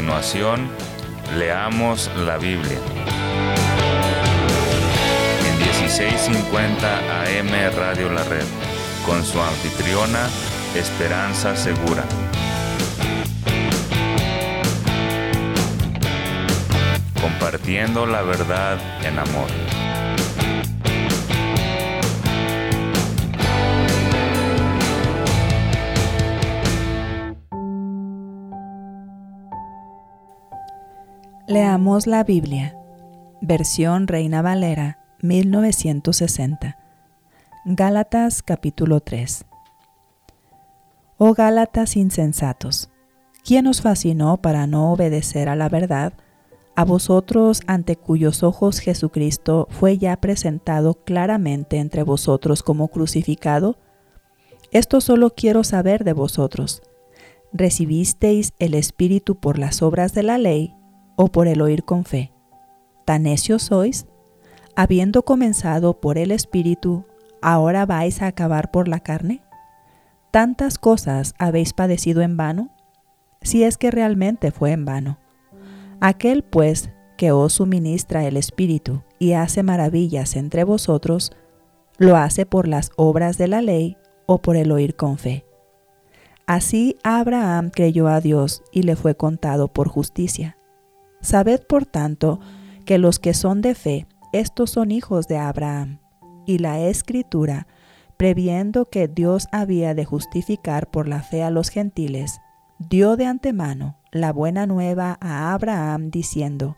continuación, leamos la Biblia. En 1650 AM Radio La Red, con su anfitriona, Esperanza Segura. Compartiendo la verdad en amor. Leamos la Biblia, versión Reina Valera, 1960. Gálatas capítulo 3. Oh Gálatas insensatos, ¿quién os fascinó para no obedecer a la verdad? A vosotros, ante cuyos ojos Jesucristo fue ya presentado claramente entre vosotros como crucificado. Esto solo quiero saber de vosotros. ¿Recibisteis el Espíritu por las obras de la ley o por el oír con fe? ¿Tan necios sois? Habiendo comenzado por el Espíritu, ¿ahora vais a acabar por la carne? ¿Tantas cosas habéis padecido en vano? Si es que realmente fue en vano. Aquel, pues, que os suministra el Espíritu y hace maravillas entre vosotros, ¿lo hace por las obras de la ley o por el oír con fe? Así Abraham creyó a Dios y le fue contado por justicia. Sabed, por tanto, que los que son de fe, estos son hijos de Abraham. Y la Escritura, previendo que Dios había de justificar por la fe a los gentiles, dio de antemano la buena nueva a Abraham, diciendo: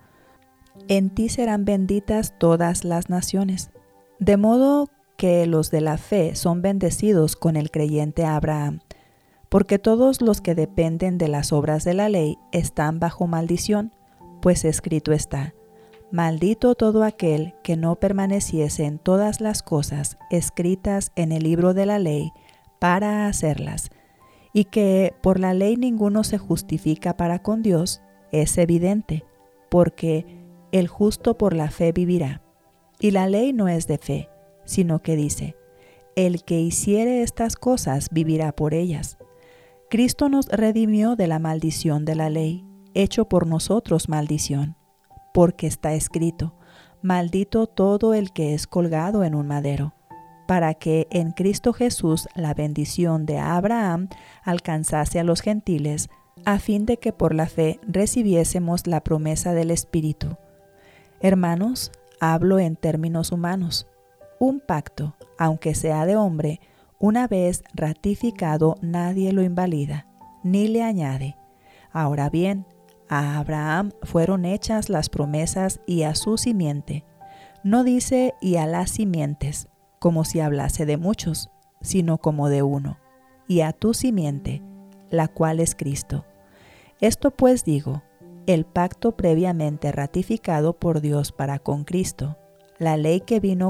En ti serán benditas todas las naciones. De modo que los de la fe son bendecidos con el creyente Abraham, porque todos los que dependen de las obras de la ley están bajo maldición, pues escrito está: Maldito todo aquel que no permaneciese en todas las cosas escritas en el libro de la ley para hacerlas. Y que por la ley ninguno se justifica para con Dios, es evidente, porque el justo por la fe vivirá. Y la ley no es de fe, sino que dice: El que hiciere estas cosas vivirá por ellas. Cristo nos redimió de la maldición de la ley, hecho por nosotros maldición, porque está escrito: Maldito todo el que es colgado en un madero, para que en Cristo Jesús la bendición de Abraham alcanzase a los gentiles, a fin de que por la fe recibiésemos la promesa del Espíritu. Hermanos, hablo en términos humanos. Un pacto, aunque sea de hombre, una vez ratificado, nadie lo invalida, ni le añade. Ahora bien, a Abraham fueron hechas las promesas y a su simiente. No dice y a las simientes, como si hablase de muchos, sino como de uno, y a tu simiente, la cual es Cristo. Esto pues digo, el pacto previamente ratificado por Dios para con Cristo, la ley que vino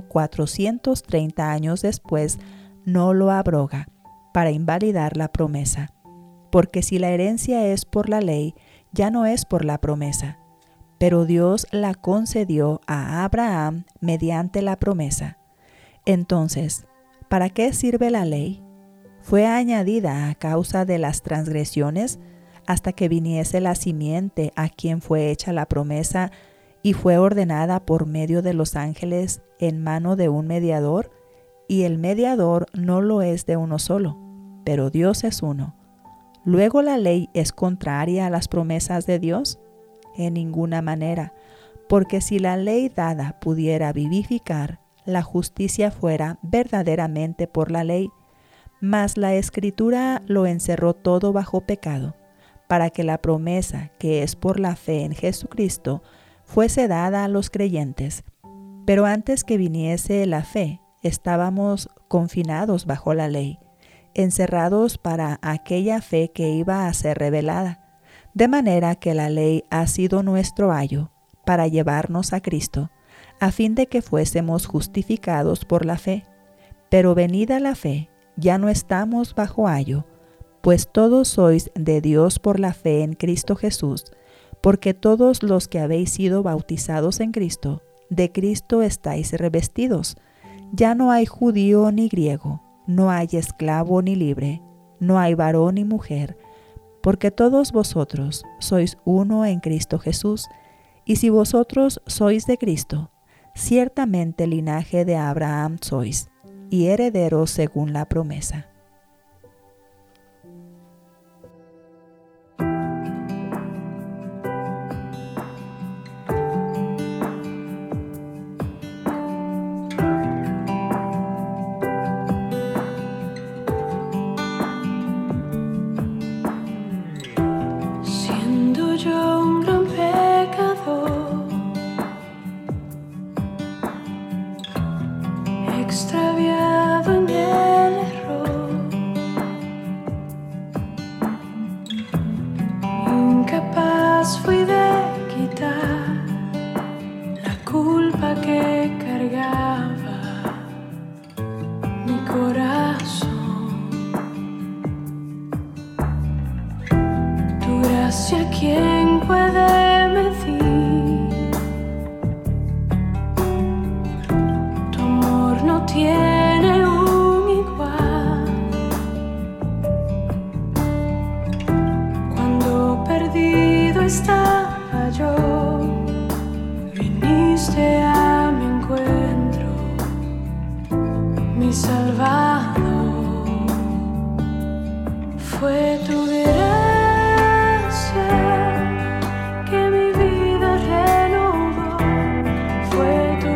430 años después, no lo abroga, para invalidar la promesa. Porque si la herencia es por la ley, ya no es por la promesa, pero Dios la concedió a Abraham mediante la promesa. Entonces, ¿para qué sirve la ley? Fue añadida a causa de las transgresiones hasta que viniese la simiente a quien fue hecha la promesa y fue ordenada por medio de los ángeles en mano de un mediador, y el mediador no lo es de uno solo, pero Dios es uno. ¿Luego la ley es contraria a las promesas de Dios? En ninguna manera, porque si la ley dada pudiera vivificar, la justicia fuera verdaderamente por la ley, mas la Escritura lo encerró todo bajo pecado, para que la promesa, que es por la fe en Jesucristo, fuese dada a los creyentes. Pero antes que viniese la fe, estábamos confinados bajo la ley, encerrados para aquella fe que iba a ser revelada, de manera que la ley ha sido nuestro ayo para llevarnos a Cristo, a fin de que fuésemos justificados por la fe. Pero venida la fe, ya no estamos bajo ayo, pues todos sois de Dios por la fe en Cristo Jesús, porque todos los que habéis sido bautizados en Cristo, de Cristo estáis revestidos. Ya no hay judío ni griego, no hay esclavo ni libre, no hay varón ni mujer, porque todos vosotros sois uno en Cristo Jesús, y si vosotros sois de Cristo, ciertamente linaje de Abraham sois, y herederos según la promesa. Extraviado en el error, incapaz fui de quitar la culpa que cargaba mi corazón. Tu gracia, ¿quién puede medir? Tiene un igual. Cuando perdido estaba yo, viniste a mi encuentro, mi Salvador. Fue tu gracia que mi vida renovó. Fue tu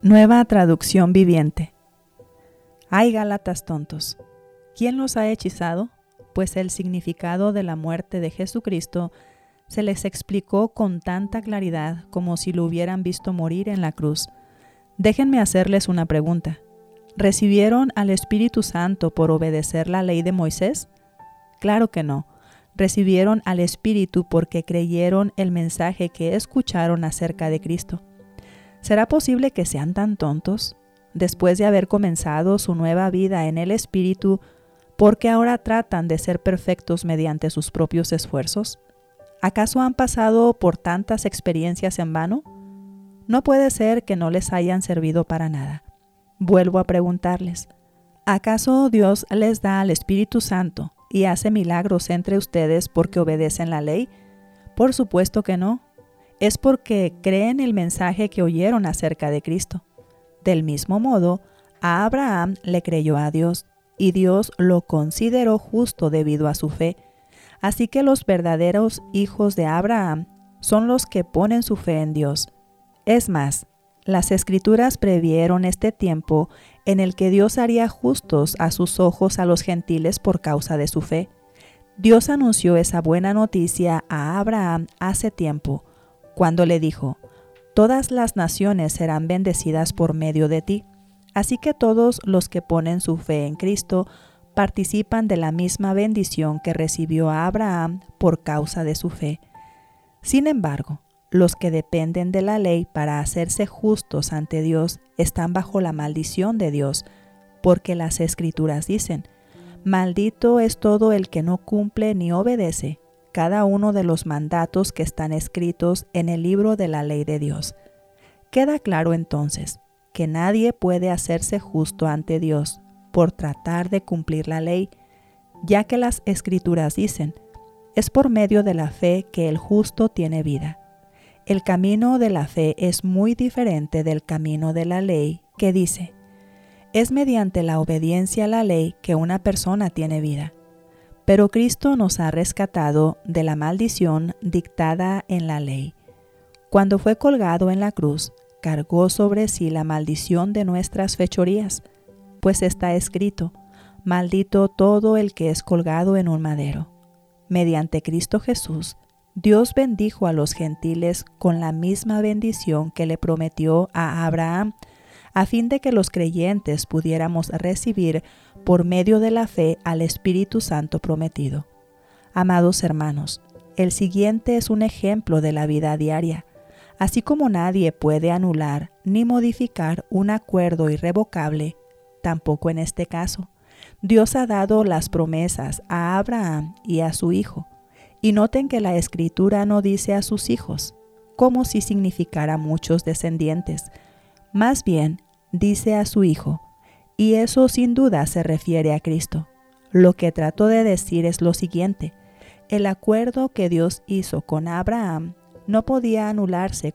Nueva traducción viviente. ¡Ay, Gálatas tontos! ¿Quién los ha hechizado? Pues el significado de la muerte de Jesucristo se les explicó con tanta claridad como si lo hubieran visto morir en la cruz. Déjenme hacerles una pregunta. ¿Recibieron al Espíritu Santo por obedecer la ley de Moisés? Claro que no. Recibieron al Espíritu porque creyeron el mensaje que escucharon acerca de Cristo. ¿Será posible que sean tan tontos? Después de haber comenzado su nueva vida en el Espíritu, ¿por qué ahora tratan de ser perfectos mediante sus propios esfuerzos? ¿Acaso han pasado por tantas experiencias en vano? No puede ser que no les hayan servido para nada. Vuelvo a preguntarles, ¿acaso Dios les da al Espíritu Santo y hace milagros entre ustedes porque obedecen la ley? Por supuesto que no. Es porque creen el mensaje que oyeron acerca de Cristo. Del mismo modo, a Abraham le creyó a Dios, y Dios lo consideró justo debido a su fe. Así que los verdaderos hijos de Abraham son los que ponen su fe en Dios. Es más, las Escrituras previeron este tiempo en el que Dios haría justos a sus ojos a los gentiles por causa de su fe. Dios anunció esa buena noticia a Abraham hace tiempo, cuando le dijo, «Todas las naciones serán bendecidas por medio de ti». Así que todos los que ponen su fe en Cristo participan de la misma bendición que recibió Abraham por causa de su fe. Sin embargo, los que dependen de la ley para hacerse justos ante Dios están bajo la maldición de Dios, porque las Escrituras dicen, «Maldito es todo el que no cumple ni obedece cada uno de los mandatos que están escritos en el libro de la ley de Dios». Queda claro entonces que nadie puede hacerse justo ante Dios por tratar de cumplir la ley, ya que las Escrituras dicen, es por medio de la fe que el justo tiene vida. El camino de la fe es muy diferente del camino de la ley, que dice, es mediante la obediencia a la ley que una persona tiene vida. Pero Cristo nos ha rescatado de la maldición dictada en la ley. Cuando fue colgado en la cruz, cargó sobre sí la maldición de nuestras fechorías, pues está escrito, maldito todo el que es colgado en un madero. Mediante Cristo Jesús, Dios bendijo a los gentiles con la misma bendición que le prometió a Abraham, a fin de que los creyentes pudiéramos recibir por medio de la fe al Espíritu Santo prometido. Amados hermanos, el siguiente es un ejemplo de la vida diaria. Así como nadie puede anular ni modificar un acuerdo irrevocable, tampoco en este caso. Dios ha dado las promesas a Abraham y a su hijo. Y noten que la Escritura no dice a sus hijos, como si significara muchos descendientes. Más bien, dice a su hijo, y eso sin duda se refiere a Cristo. Lo que trato de decir es lo siguiente. El acuerdo que Dios hizo con Abraham no podía anularse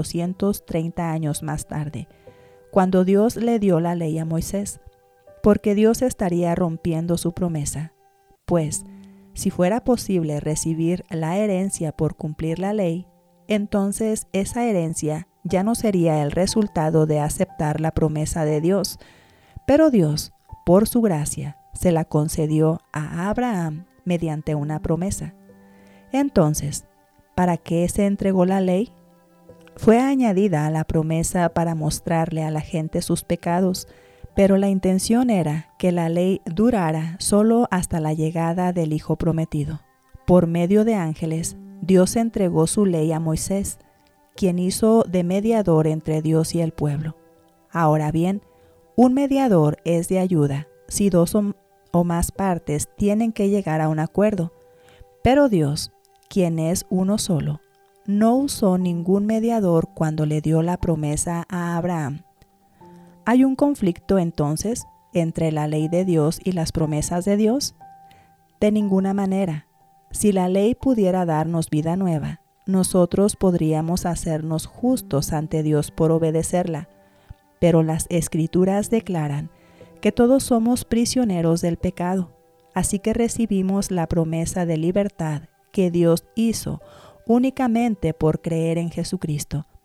430 años más tarde, cuando Dios le dio la ley a Moisés, porque Dios estaría rompiendo su promesa. Pues, si fuera posible recibir la herencia por cumplir la ley, entonces esa herencia ya no sería el resultado de aceptar la promesa de Dios. Pero Dios, por su gracia, se la concedió a Abraham mediante una promesa. Entonces, ¿para qué se entregó la ley? Fue añadida a la promesa para mostrarle a la gente sus pecados, pero la intención era que la ley durara solo hasta la llegada del Hijo prometido. Por medio de ángeles, Dios entregó su ley a Moisés, quien hizo de mediador entre Dios y el pueblo. Ahora bien, un mediador es de ayuda si dos o más partes tienen que llegar a un acuerdo, pero Dios, quien es uno solo, no usó ningún mediador cuando le dio la promesa a Abraham. ¿Hay un conflicto entonces entre la ley de Dios y las promesas de Dios? De ninguna manera. Si la ley pudiera darnos vida nueva, nosotros podríamos hacernos justos ante Dios por obedecerla. Pero las Escrituras declaran que todos somos prisioneros del pecado, así que recibimos la promesa de libertad que Dios hizo únicamente por creer en Jesucristo.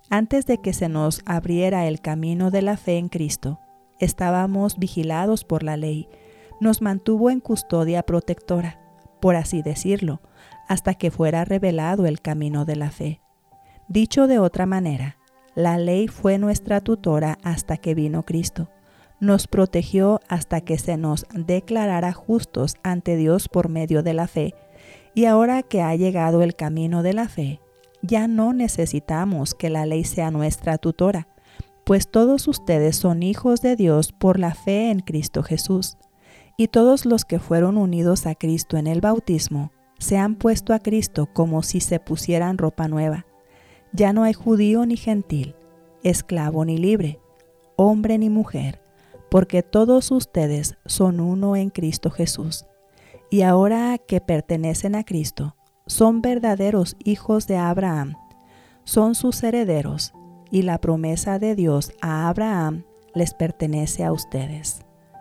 Antes de que se nos abriera el camino de la fe en Cristo, estábamos vigilados por la ley. Nos mantuvo en custodia protectora, por así decirlo, hasta que fuera revelado el camino de la fe. Dicho de otra manera, la ley fue nuestra tutora hasta que vino Cristo. Nos protegió hasta que se nos declarara justos ante Dios por medio de la fe, y ahora que ha llegado el camino de la fe, ya no necesitamos que la ley sea nuestra tutora, pues todos ustedes son hijos de Dios por la fe en Cristo Jesús, y todos los que fueron unidos a Cristo en el bautismo se han puesto a Cristo como si se pusieran ropa nueva. Ya no hay judío ni gentil, esclavo ni libre, hombre ni mujer, porque todos ustedes son uno en Cristo Jesús. Y ahora que pertenecen a Cristo, son verdaderos hijos de Abraham, son sus herederos, y la promesa de Dios a Abraham les pertenece a ustedes.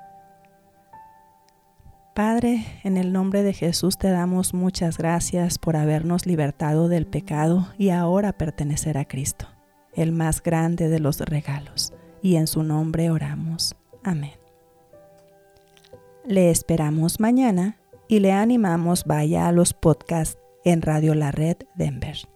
Padre, en el nombre de Jesús te damos muchas gracias por habernos libertado del pecado y ahora pertenecer a Cristo, el más grande de los regalos, y en su nombre oramos. Amén. Le esperamos mañana y le animamos vaya a los podcasts en Radio La Red Denver.